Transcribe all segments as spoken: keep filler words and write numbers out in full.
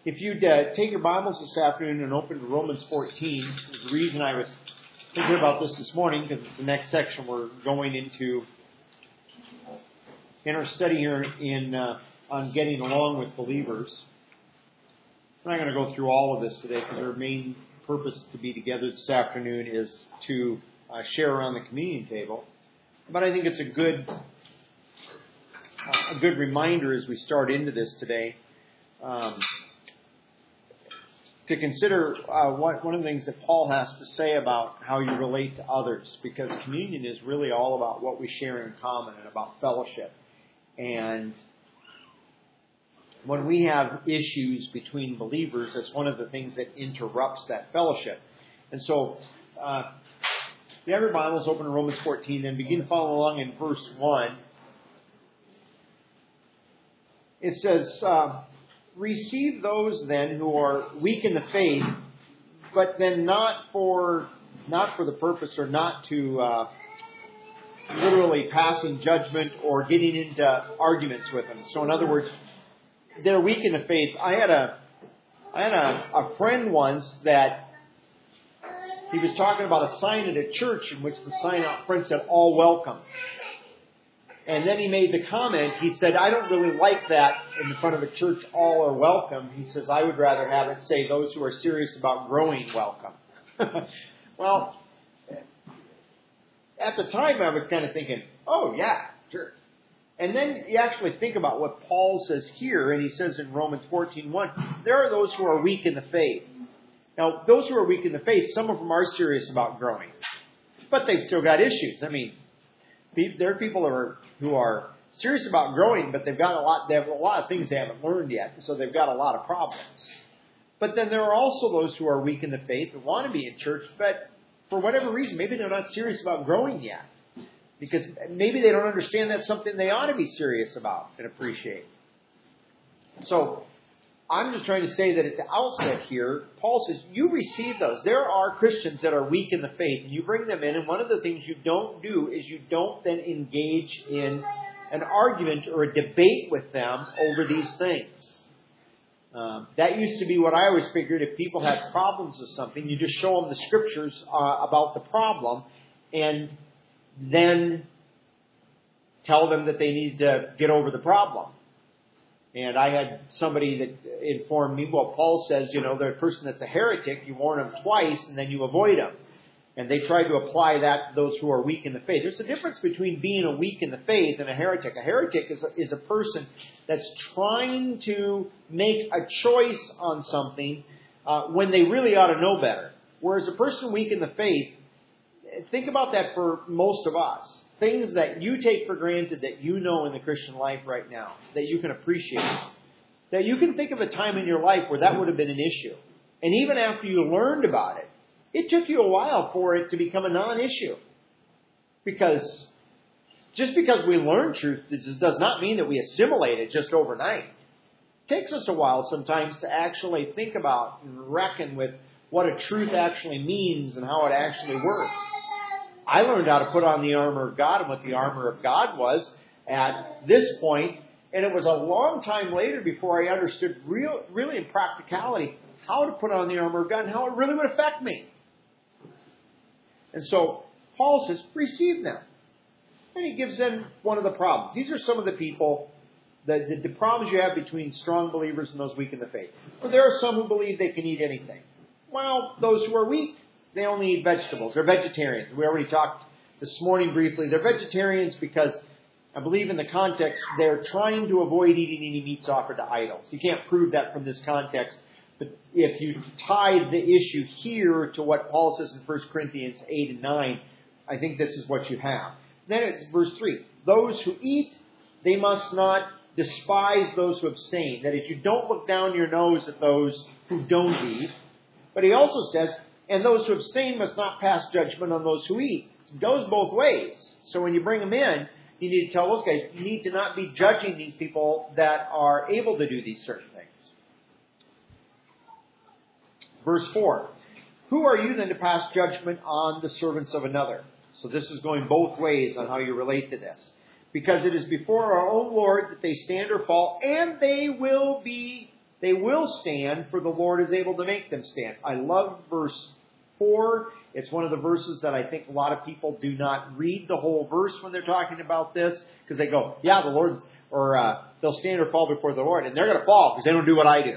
If you'd uh, take your Bibles this afternoon and open to Romans fourteen, the reason I was thinking about this this morning, because it's the next section we're going into in our study here in uh, on getting along with believers. I'm not going to go through all of this today, because our main purpose to be together this afternoon is to uh, share around the communion table. But I think it's a good uh, a good reminder as we start into this today. Um, to consider uh, what, one of the things that Paul has to say about how you relate to others, because communion is really all about what we share in common and about fellowship. And when we have issues between believers, that's one of the things that interrupts that fellowship. And so, uh, if you have your Bibles open to Romans fourteen, then begin following along in verse one. It says, uh, receive those then who are weak in the faith, but then not for not for the purpose or not to uh, literally passing judgment or getting into arguments with them. So in other words, they're weak in the faith. I had a I had a, a friend once that he was talking about a sign at a church in which the sign out front said "All welcome." And then he made the comment, he said, I don't really like that in the front of a church, all are welcome. He says, I would rather have it say those who are serious about growing welcome. Well, at the time I was kind of thinking, oh yeah, sure. And then you actually think about what Paul says here, and he says in Romans fourteen one, there are those who are weak in the faith. Now, those who are weak in the faith, some of them are serious about growing. But they've still got issues. I mean, there are people who are, who are serious about growing, but they've got a lot, they have a lot of things they haven't learned yet, so they've got a lot of problems. But then there are also those who are weak in the faith and want to be in church, but for whatever reason, maybe they're not serious about growing yet. Because maybe they don't understand that's something they ought to be serious about and appreciate. So, I'm just trying to say that at the outset here, Paul says, you receive those. There are Christians that are weak in the faith, and you bring them in, and one of the things you don't do is you don't then engage in an argument or a debate with them over these things. Um, that used to be what I always figured. If people had problems with something, you just show them the scriptures uh, about the problem, and then tell them that they need to get over the problem. And I had somebody that informed me, well, Paul says, you know, the person that's a heretic, you warn them twice and then you avoid them. And they tried to apply that to those who are weak in the faith. There's a difference between being a weak in the faith and a heretic. A heretic is a, is a person that's trying to make a choice on something uh, when they really ought to know better. Whereas a person weak in the faith, think about that for most of us. Things that you take for granted that you know in the Christian life right now, that you can appreciate. That you can think of a time in your life where that would have been an issue. And even after you learned about it, it took you a while for it to become a non-issue. Because just because we learn truth does not mean that we assimilate it just overnight. It takes us a while sometimes to actually think about and reckon with what a truth actually means and how it actually works. I learned how to put on the armor of God and what the armor of God was at this point, and it was a long time later before I understood real, really in practicality how to put on the armor of God and how it really would affect me. And so Paul says, receive them. And he gives them one of the problems. These are some of the people, the, the, the problems you have between strong believers and those weak in the faith. Well, there are some who believe they can eat anything. Well, those who are weak, they only eat vegetables. They're vegetarians. We already talked this morning briefly. They're vegetarians because I believe in the context they're trying to avoid eating any meats offered to idols. You can't prove that from this context. But if you tie the issue here to what Paul says in First Corinthians eight and nine, I think this is what you have. Then it's verse three. Those who eat, they must not despise those who abstain. That is, you don't look down your nose at those who don't eat. But he also says, and those who abstain must not pass judgment on those who eat. It goes both ways. So when you bring them in, you need to tell those guys, you need to not be judging these people that are able to do these certain things. Verse four. Who are you then to pass judgment on the servants of another? So this is going both ways on how you relate to this. Because it is before our own Lord that they stand or fall, and they will be They will stand, for the Lord is able to make them stand. I love verse four. It's one of the verses that I think a lot of people do not read the whole verse when they're talking about this, because they go, yeah, the Lord's, or uh, they'll stand or fall before the Lord, and they're going to fall because they don't do what I do.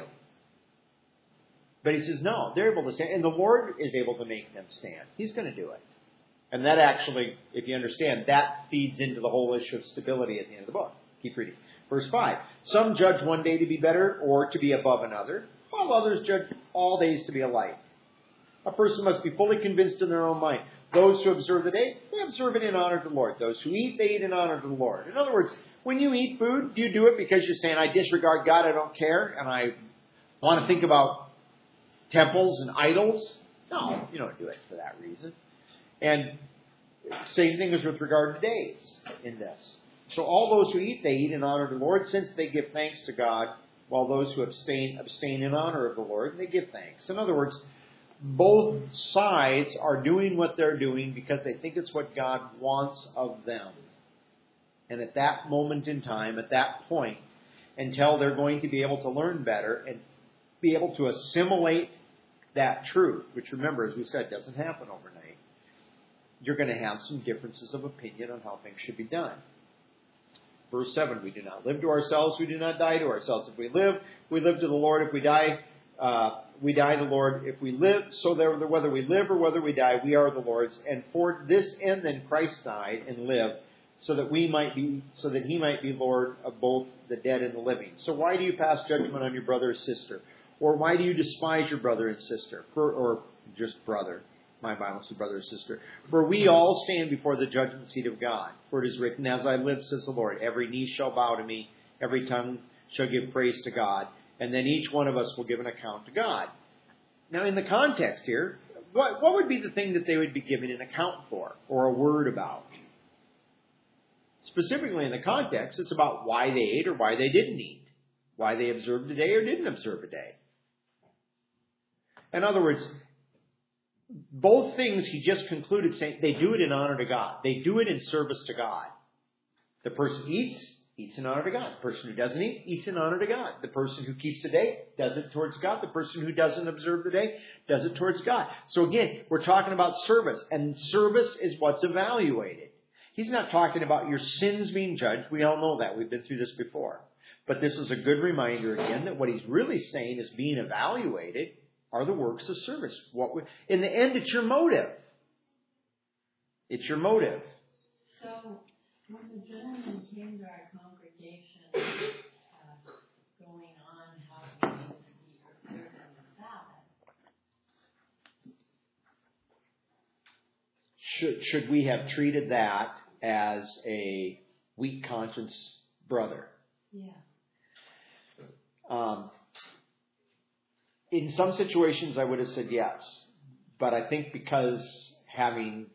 But he says, no, they're able to stand, and the Lord is able to make them stand. He's going to do it. And that actually, if you understand, that feeds into the whole issue of stability at the end of the book. Keep reading. Verse five. Some judge one day to be better or to be above another, while others judge all days to be alike. A person must be fully convinced in their own mind. Those who observe the day, they observe it in honor to the Lord. Those who eat, they eat in honor to the Lord. In other words, when you eat food, do you do it because you're saying, I disregard God, I don't care, and I want to think about temples and idols? No, you don't do it for that reason. And same thing is with regard to days in this. So all those who eat, they eat in honor of the Lord, since they give thanks to God, while those who abstain, abstain in honor of the Lord, they give thanks. In other words, both sides are doing what they're doing because they think it's what God wants of them. And at that moment in time, at that point, until they're going to be able to learn better and be able to assimilate that truth, which remember, as we said, doesn't happen overnight, you're going to have some differences of opinion on how things should be done. Verse seven, we do not live to ourselves, we do not die to ourselves. If we live, we live to the Lord. If we die, uh, we die to the Lord. If we live, so that whether we live or whether we die, we are the Lord's. And for this end then Christ died and lived, so that we might be, so that he might be Lord of both the dead and the living. So why do you pass judgment on your brother or sister? Or why do you despise your brother and sister? For, or just brother. My Bible says brother or sister. For we all stand before the judgment seat of God. For it is written, as I live, says the Lord, every knee shall bow to me, every tongue shall give praise to God, and then each one of us will give an account to God. Now, in the context here, what, what would be the thing that they would be giving an account for, or a word about? Specifically in the context, it's about why they ate or why they didn't eat, why they observed a day or didn't observe a day. In other words, both things he just concluded saying they do it in honor to God. They do it in service to God. The person eats, eats in honor to God. The person who doesn't eat, eats in honor to God. The person who keeps the day, does it towards God. The person who doesn't observe the day, does it towards God. So again, we're talking about service, and service is what's evaluated. He's not talking about your sins being judged. We all know that. We've been through this before. But this is a good reminder again that what he's really saying is being evaluated are the works of service. What we, in the end, it's your motive. It's your motive. So, when the gentleman came to our congregation uh, going on how we need to be observing the Sabbath, should, should we have treated that as a weak conscience brother? Yeah. Um, In some situations, I would have said yes. But I think because having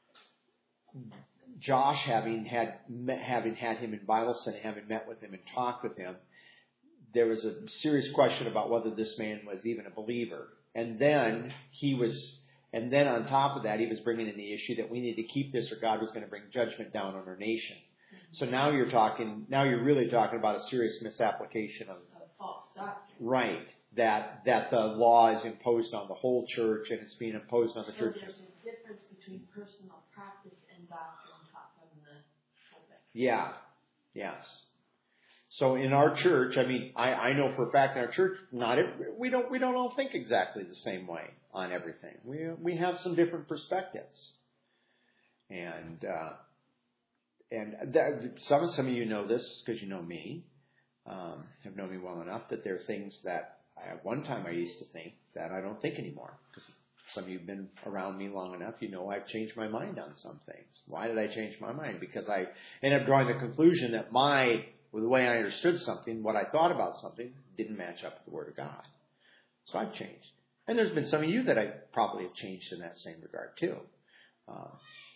Josh, having had having had him in Bible study, having met with him and talked with him, there was a serious question about whether this man was even a believer. And then he was, and then on top of that, he was bringing in the issue that we need to keep this, or God was going to bring judgment down on our nation. Mm-hmm. So now you're talking, now you're really talking about a serious misapplication of, of false doctrine. Right. That that the law is imposed on the whole church, and it's being imposed on the so church. There's a difference between personal practice and doctrine taught from the pulpit. Yeah. Yes. So in our church, I mean, I, I know for a fact in our church, not every, we don't we don't all think exactly the same way on everything. We we have some different perspectives, and uh, and that, some some of you know this because you know me, um, have known me well enough that there are things that. At one time I used to think that I don't think anymore. Because some of you have been around me long enough, you know I've changed my mind on some things. Why did I change my mind? Because I ended up drawing the conclusion that my, with the way I understood something, what I thought about something, didn't match up with the Word of God. So I've changed. And there's been some of you that I probably have changed in that same regard too. Uh,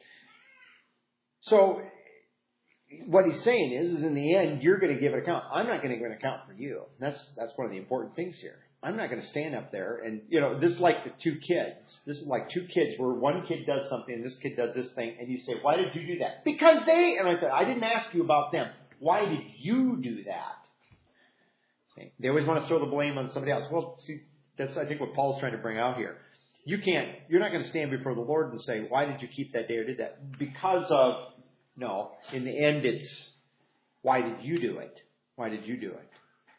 so what he's saying is, is in the end, you're going to give an account. I'm not going to give an account for you. That's that's one of the important things here. I'm not going to stand up there and, you know, this is like the two kids. This is like two kids where one kid does something and this kid does this thing. And you say, why did you do that? Because they, and I said, I didn't ask you about them. Why did you do that? Okay? They always want to throw the blame on somebody else. Well, see, that's, I think, what Paul's trying to bring out here. You can't, you're not going to stand before the Lord and say, why did you keep that day or did that? Because of, no, in the end it's, why did you do it? Why did you do it?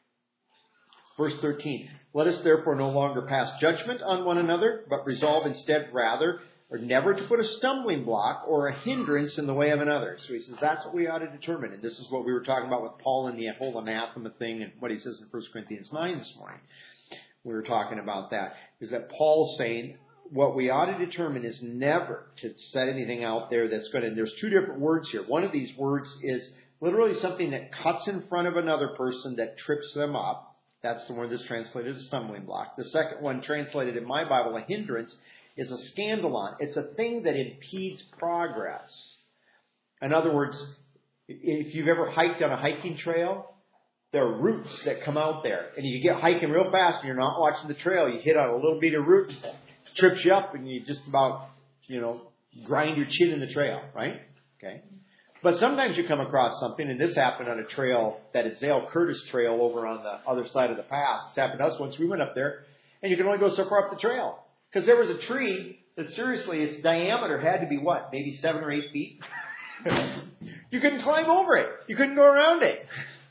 Verse thirteen, let us therefore no longer pass judgment on one another, but resolve instead rather, or never to put a stumbling block or a hindrance in the way of another. So he says that's what we ought to determine. And this is what we were talking about with Paul and the whole anathema thing and what he says in First Corinthians nine this morning. We were talking about that. Is that Paul's saying what we ought to determine is never to set anything out there that's going to, and there's two different words here. One of these words is literally something that cuts in front of another person that trips them up. That's the word that's translated a stumbling block. The second one, translated in my Bible, a hindrance, is a scandalon. It's a thing that impedes progress. In other words, if you've ever hiked on a hiking trail, there are roots that come out there. And you get hiking real fast and you're not watching the trail. You hit on a little bit of root, trips you up, and you just about, you know, grind your chin in the trail, right? Okay. But sometimes you come across something, and this happened on a trail that is Zale Curtis Trail over on the other side of the pass. This happened to us once we went up there, and you can only go so far up the trail. Because there was a tree that seriously, its diameter had to be what? Maybe seven or eight feet? You couldn't climb over it. You couldn't go around it.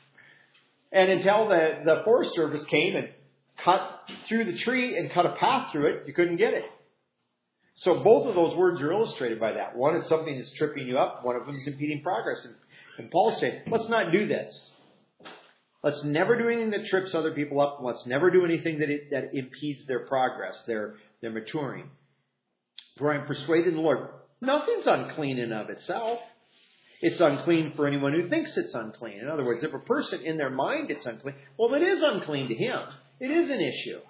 And until the, the Forest Service came and cut through the tree and cut a path through it, you couldn't get it. So both of those words are illustrated by that. One is something that's tripping you up. One of them is impeding progress. And, and Paul's saying, let's not do this. Let's never do anything that trips other people up. And let's never do anything that it, that impedes their progress, their, their maturing. For I'm persuaded in the Lord, nothing's unclean in of itself. It's unclean for anyone who thinks it's unclean. In other words, if a person in their mind it's unclean, well, it is unclean to him. It is an issue.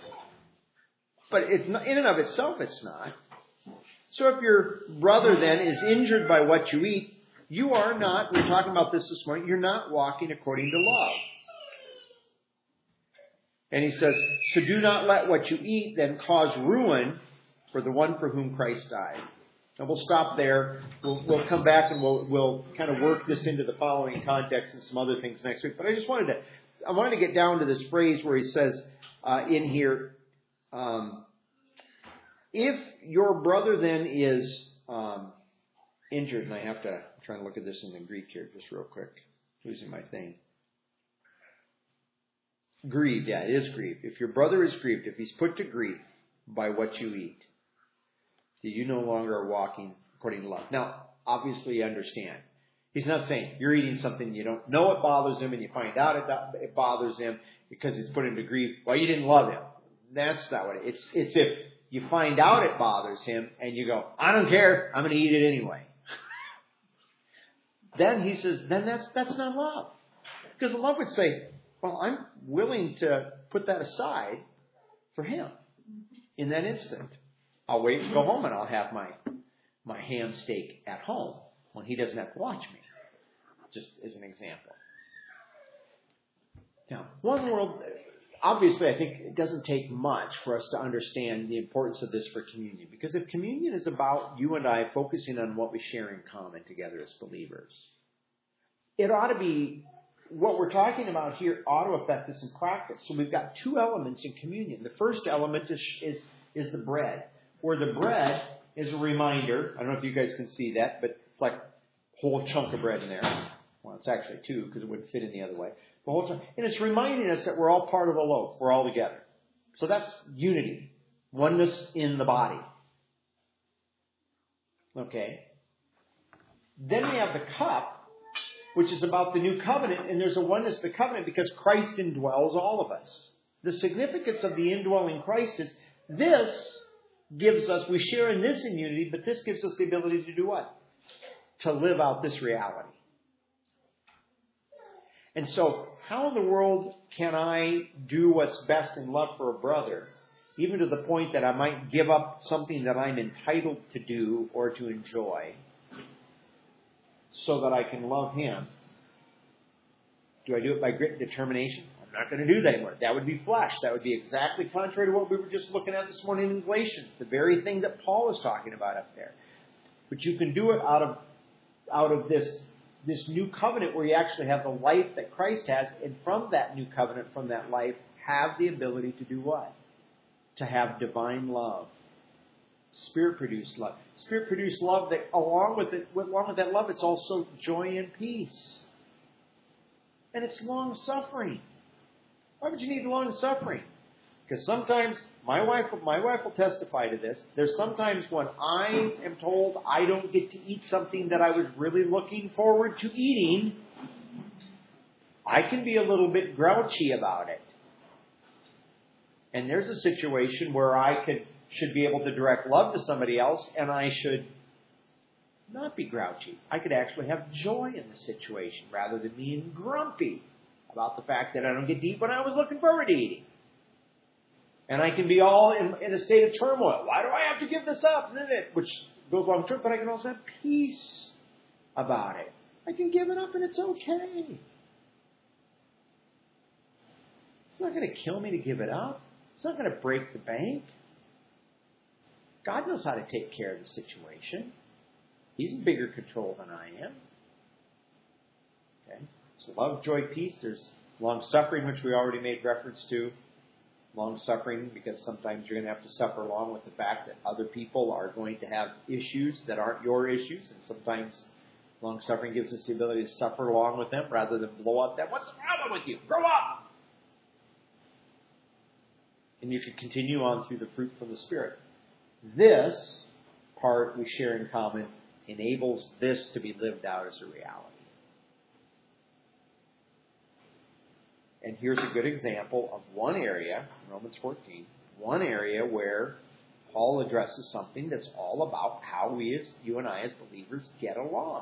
But it's not, in and of itself, it's not. So if your brother then is injured by what you eat, you are not, we were talking about this this morning, you're not walking according to love. And he says, so do not let what you eat then cause ruin for the one for whom Christ died. And we'll stop there. We'll, we'll come back and we'll, we'll kind of work this into the following context and some other things next week. But I just wanted to, I wanted to get down to this phrase where he says uh, in here, Um, if your brother then is um, injured, and I have to, I'm trying to look at this in the Greek here just real quick, losing my thing. Grieved, yeah, it is grieved. If your brother is grieved, if he's put to grief by what you eat, then you no longer are walking according to love. Now, obviously you understand. He's not saying you're eating something you don't know it bothers him and you find out it, it bothers him because it's put him to grief. Well, you didn't love him. That's not what it is. It's, it's if you find out it bothers him and you go, I don't care, I'm going to eat it anyway. Then he says, then that's that's not love. Because love would say, well, I'm willing to put that aside for him in that instant. I'll wait and go home and I'll have my, my ham steak at home when he doesn't have to watch me. Just as an example. Now, one world... Obviously, I think it doesn't take much for us to understand the importance of this for communion. Because if communion is about you and I focusing on what we share in common together as believers, it ought to be, what we're talking about here ought to affect us in practice. So we've got two elements in communion. The first element is, is, is the bread, where the bread is a reminder. I don't know if you guys can see that, but it's like a whole chunk of bread in there. Well, it's actually two because it wouldn't fit in the other way. The whole time. And it's reminding us that we're all part of a loaf. We're all together. So that's unity. Oneness in the body. Okay. Then we have the cup, which is about the new covenant. And there's a oneness to the covenant because Christ indwells all of us. The significance of the indwelling Christ is this gives us, we share in this in unity, but this gives us the ability to do what? To live out this reality. And so, how in the world can I do what's best in love for a brother, even to the point that I might give up something that I'm entitled to do or to enjoy, so that I can love him? Do I do it by grit and determination? I'm not going to do that anymore. That would be flesh. That would be exactly contrary to what we were just looking at this morning in Galatians, the very thing that Paul is talking about up there. But you can do it out of out of this this new covenant where you actually have the life that Christ has, and from that new covenant, from that life, have the ability to do what? To have divine love. Spirit-produced love. Spirit-produced love that along with it, along with that love, it's also joy and peace. And it's long-suffering. Why would you need long-suffering? Because sometimes, my wife, my wife will testify to this, there's sometimes when I am told I don't get to eat something that I was really looking forward to eating, I can be a little bit grouchy about it. And there's a situation where I could should be able to direct love to somebody else, and I should not be grouchy. I could actually have joy in the situation rather than being grumpy about the fact that I don't get to eat what I was looking forward to eating. And I can be all in, in a state of turmoil. Why do I have to give this up? Which goes along with it, but I can also have peace about it. I can give it up and it's okay. It's not going to kill me to give it up. It's not going to break the bank. God knows how to take care of the situation. He's in bigger control than I am. Okay? So love, joy, peace. There's long-suffering, which we already made reference to. Long-suffering, because sometimes you're going to have to suffer along with the fact that other people are going to have issues that aren't your issues. And sometimes long-suffering gives us the ability to suffer along with them rather than blow up them. What's the problem with you? Grow up! And you can continue on through the fruit from the Spirit. This part we share in common enables this to be lived out as a reality. And here's a good example of one area, Romans fourteen, one area where Paul addresses something that's all about how we, as you and I as believers, get along.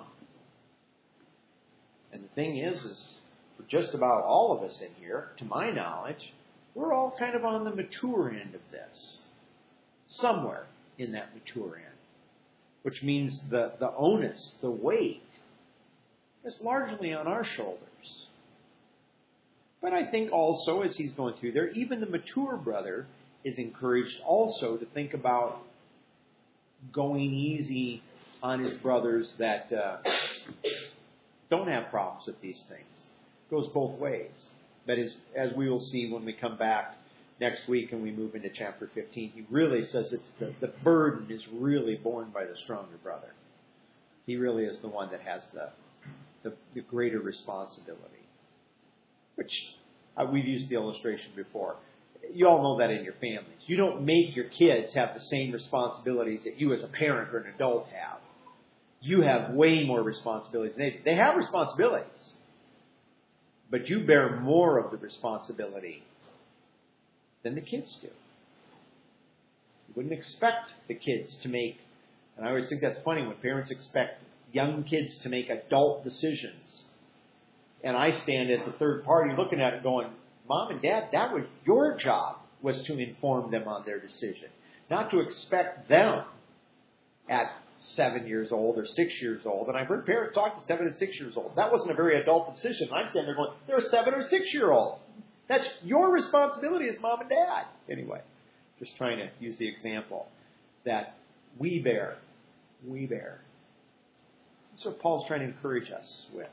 And the thing is, is for just about all of us in here, to my knowledge, we're all kind of on the mature end of this. Somewhere in that mature end. Which means the, the onus, the weight, is largely on our shoulders. But I think also, as he's going through there, even the mature brother is encouraged also to think about going easy on his brothers that uh, don't have problems with these things. It goes both ways. But as, as we will see when we come back next week and we move into chapter fifteen, he really says it's the, the burden is really borne by the stronger brother. He really is the one that has the, the, the greater responsibility. Which uh, we've used the illustration before. You all know that in your families. You don't make your kids have the same responsibilities that you as a parent or an adult have. You have way more responsibilities than they do. They have responsibilities. But you bear more of the responsibility than the kids do. You wouldn't expect the kids to make, and I always think that's funny when parents expect young kids to make adult decisions. And I stand as a third party looking at it going, Mom and Dad, that was your job, was to inform them on their decision. Not to expect them at seven years old or six years old. And I've heard parents talk to seven and six years old. That wasn't a very adult decision. I'm standing there going, they're a seven or six year old. That's your responsibility as mom and dad. Anyway, just trying to use the example that we bear. We bear. That's what Paul's trying to encourage us with.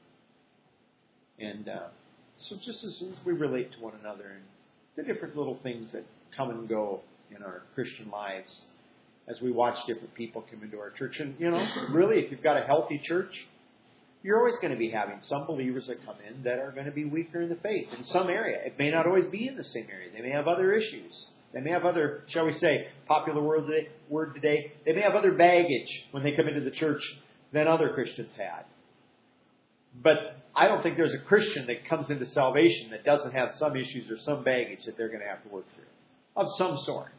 And uh, so just as soon as we relate to one another and the different little things that come and go in our Christian lives as we watch different people come into our church. And, you know, really, if you've got a healthy church, you're always going to be having some believers that come in that are going to be weaker in the faith in some area. It may not always be in the same area. They may have other issues. They may have other, shall we say, popular word today, word today, they may have other baggage when they come into the church than other Christians had. But I don't think there's a Christian that comes into salvation that doesn't have some issues or some baggage that they're going to have to work through of some sort.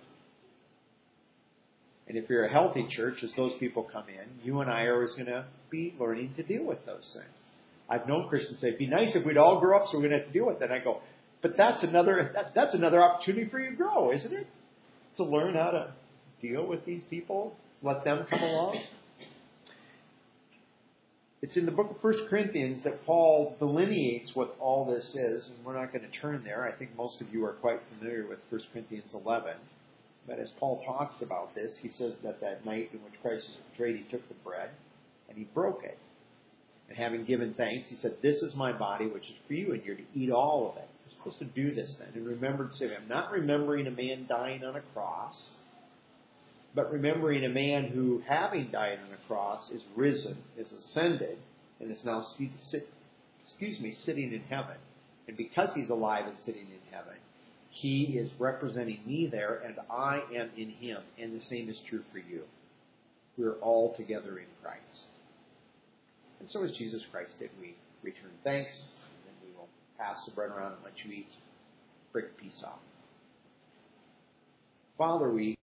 And if you're a healthy church, as those people come in, you and I are always going to be learning to deal with those things. I've known Christians say, it'd be nice if we'd all grow up so we're going to have to deal with it. And I go, but that's another that, that's another opportunity for you to grow, isn't it? To learn how to deal with these people, let them come along. It's in the book of First Corinthians that Paul delineates what all this is, and we're not going to turn there. I think most of you are quite familiar with First Corinthians eleven. But as Paul talks about this, he says that that night in which Christ was betrayed, he took the bread and he broke it. And having given thanks, he said, this is my body, which is for you, and you're to eat all of it. You're supposed to do this then. And remember to say, I'm not remembering a man dying on a cross, but remembering a man who, having died on a cross, is risen, is ascended, and is now sit, sit, excuse me, sitting in heaven. And because he's alive and sitting in heaven, he is representing me there, and I am in him. And the same is true for you. We're all together in Christ. And so as Jesus Christ did, we return thanks, and then we will pass the bread around and let you eat. Break the peace off. Father, we